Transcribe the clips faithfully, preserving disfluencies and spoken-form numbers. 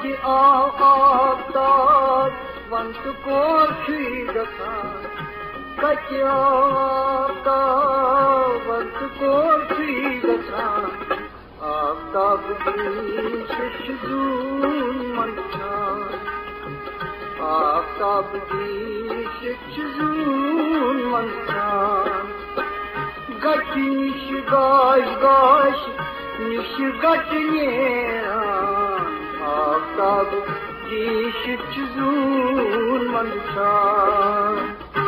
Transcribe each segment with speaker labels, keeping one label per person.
Speaker 1: कच्चे आफ़ताब वंत कोशी गसान कच्चे आफ़ताब वंत कोशी गसान आफ़ताब की शिशून मंशान आफ़ताब की शिशून मंशान गटी निश गाश गाश निश गटने आफ़ताब की शिशून मंशान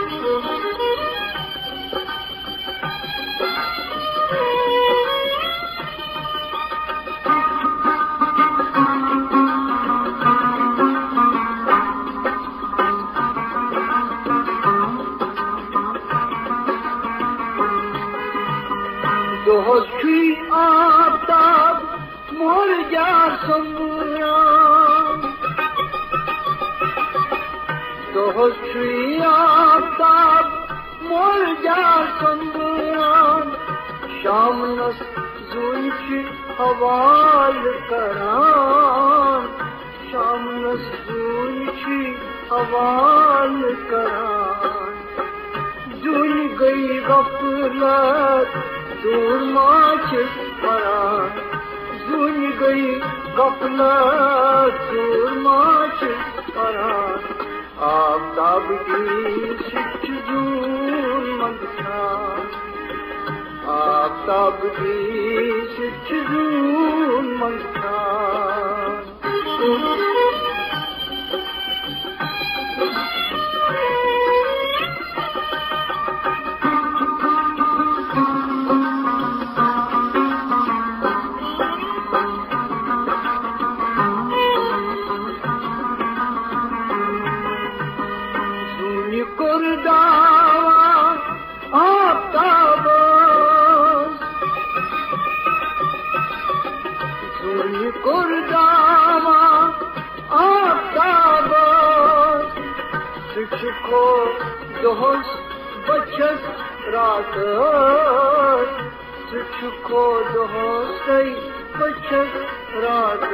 Speaker 1: दोस्ती आफ़ताब मोर जा सम्रान दोस्ती आफ़ताब मोर जा सम्रान शाम नस जुल्फ हवाल करान शाम नस जुल्फ हवाल करान जुल गई गफलत दूर माच परान जुल गई गफलत दूर माच परान आफ़ताब की शिशून मंशान आफ़ताब की शिशून मंशान आफ़ताब कुर्दावा आफ़ताब शिक्षको दोस बचस रात शिक्षको दोस बचस रात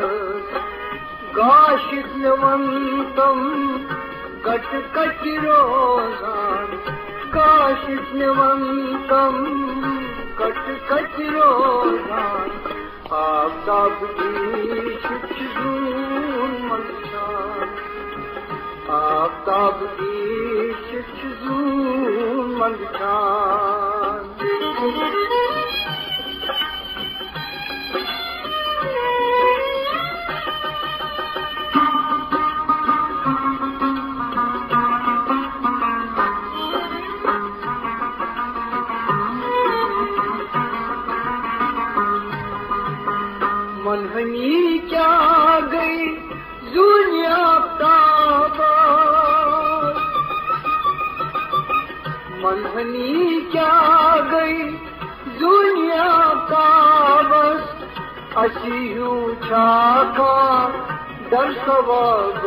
Speaker 1: गाशिक नवंतम कट कट रोजान काशिक नवंतम कट कट रोजान आफ़ताब की शिशून मंशान आफ़ताब की शिशून मंशान मनहनी क्या गई दुनिया आफ़ताब मनहनी क्या गई दुनिया आफ़ताब असीहू छाका दर सवाब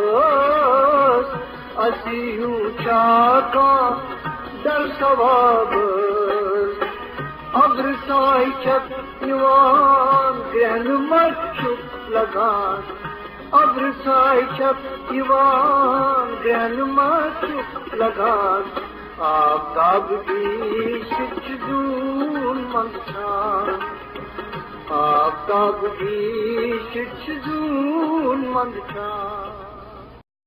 Speaker 1: असीहू छाका दर सवाब अब्र साई छक युवान ग्रहण मच्छुक लगान अब्र साई छक युवान ग्रहण मच्छुक लगान आफ़ताब की शिशून मंशान आफ़ताब की शिशून मंशान